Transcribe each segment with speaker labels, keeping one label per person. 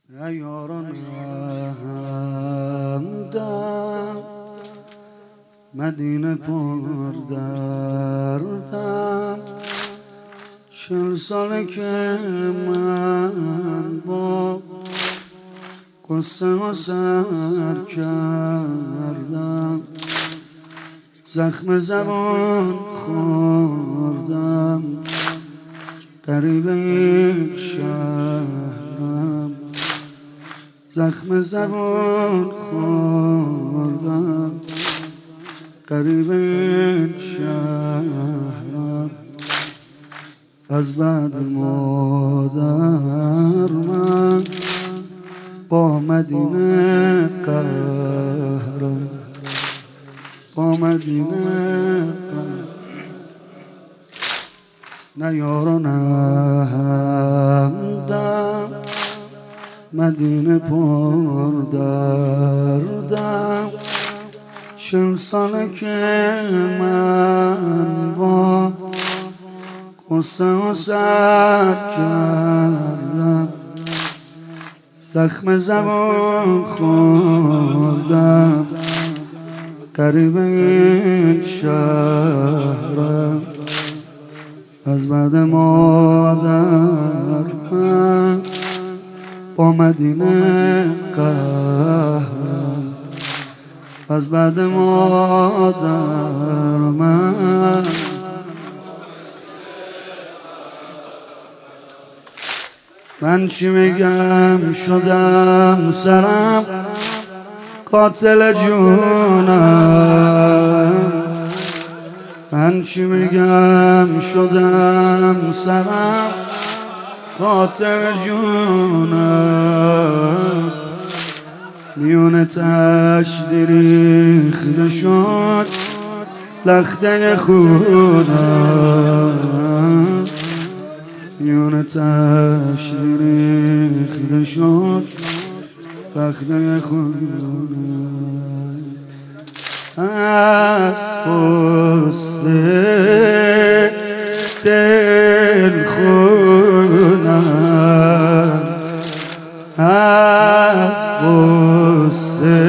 Speaker 1: ای یاران همدم مدینه پر دردم 40 ساله که من با قصه و سر کردم زخم زبان خوردم قریب یک شهرم زخم زبان خوردم قریب یک شهرم از بعد مادر من با مدینه قهرم با مدینه قهرم نه یاران همدم مدینه پر دردم 40 ساله که من با قصه و سر کردم زخم زبان خوردم قریب یک شهرم از بعد مادر من با مدینه قهرم از بعد مادر من چی میگم شدم سرم قاتل جونم من چی میگم شدم سرم قاتل جونم میونه تشدیریخ شد لخته خونم میونه تشدیریخ شد لخته خونم از قصه دل خونم از قصه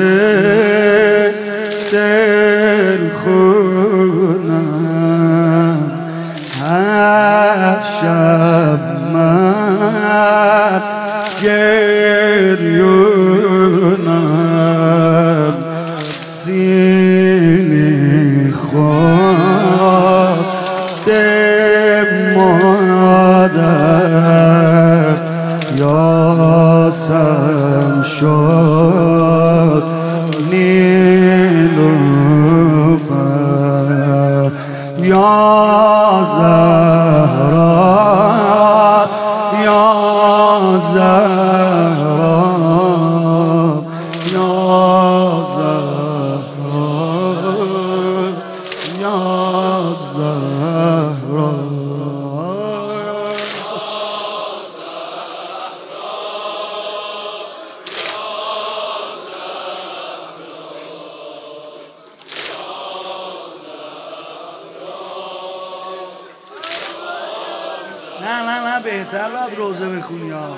Speaker 1: دل خونم هر شب من گریونم سینی خود مادر یاسم شد نیلوفر یا زهرا یا زهرا یا زهرا یا زهرا نه بهتر باید روزه بخونی ها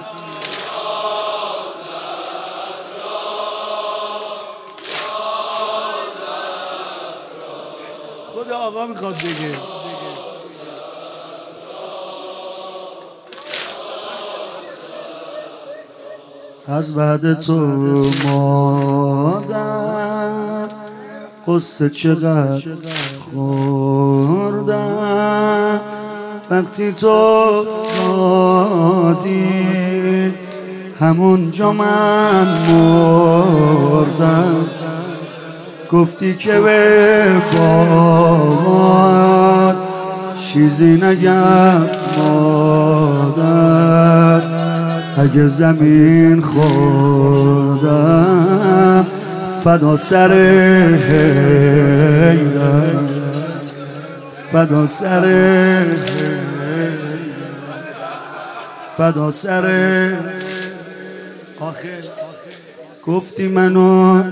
Speaker 1: خود آقا میخواد بگه از بعد تو مادر قصه چقدر خوردم وقتی تو افتادی همونجا من مردم گفتی که به بابات چیزی نگم مادر اگه زمین خوردم فدا سر حیرم فدا سر فدا سر آخر گفتی منو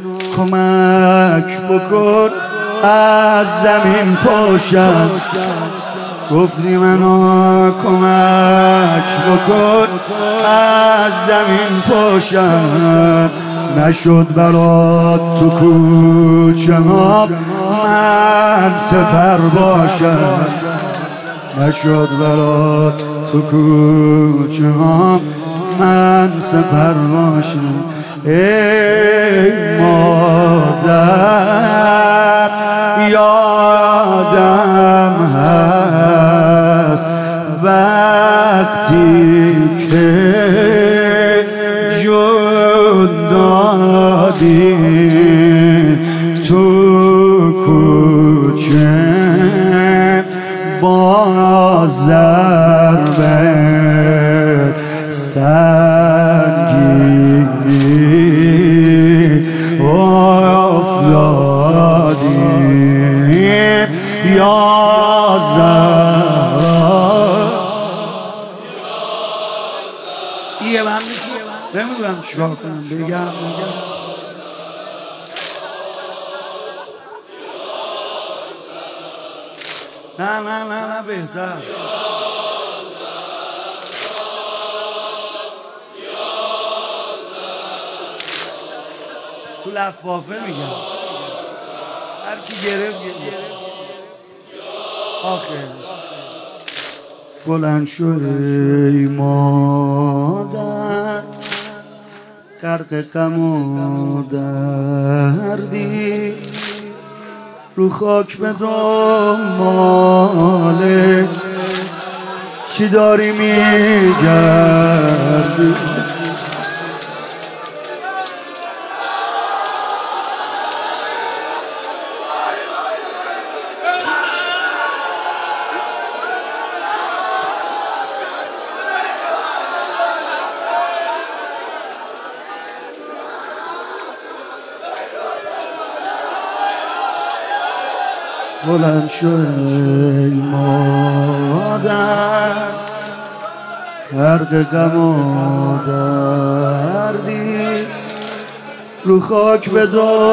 Speaker 1: کمک بکن از زمین پاشم گفتی منو کمک بکن از زمین پاشم، نشد برات تو کوچه ها من سپر باشم، نشد برات تو کوچه ها من سپر باشم. ای مادر یادم هست وقتی که جون دادی تو کوچه با ضربه سنگینی افتادی یا زهرا. یه من نمیدونم چیکار کنم، بگم نه بهتر. تو لفافه میگم، هر کی گرفت آخه. بلند شو ای مادر غرق غم و دردی، رو خاک به دنبال چی داری میگردی؟ بلند شو ای مادر غرق غم و دردی، رو خاک به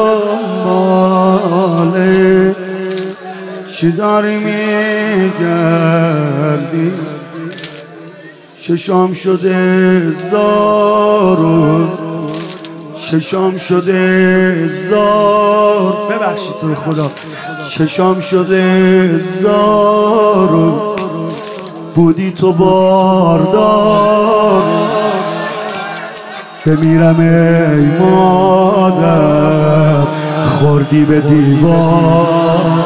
Speaker 1: دنبال چی داری میگردی؟ چشام شده زارو، چشام شده زار، ببخشید تو خدا، چشام شده زارو بودی تو باردار، بمیرم ای مادر خوردی به دیوار.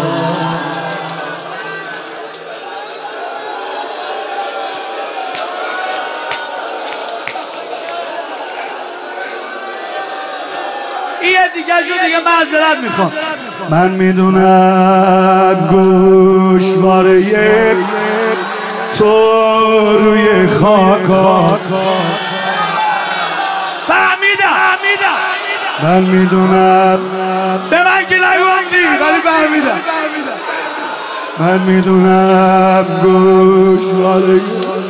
Speaker 1: یه دیگه معذرت میخوام. من میدونم گوشواره تو روی خاکاست، فهمیدم. من میدونم، به من که نگفتی ولی فهمیدم. من میدونم گوشواره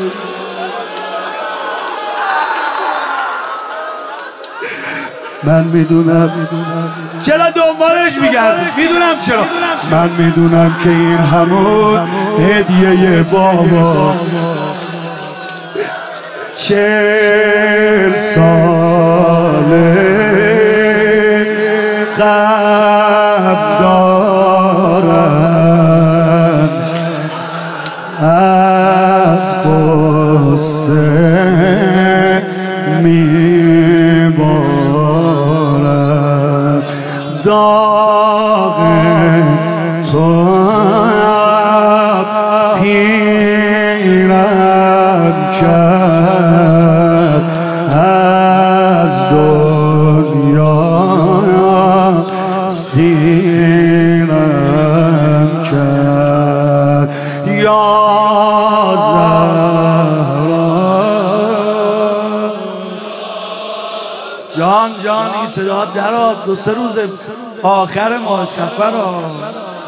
Speaker 1: من میدونم چرا دنبالش میگردی، میدونم چرا. من میدونم که این همون هدیه باباست، 40 ساله قبل دارم از قصه میبارم، داغ تو تیرم کرد از دنیا، سیرم کرد یا زهرا. جان این صدا درات 2-3 روز آخر ماه سفر ها.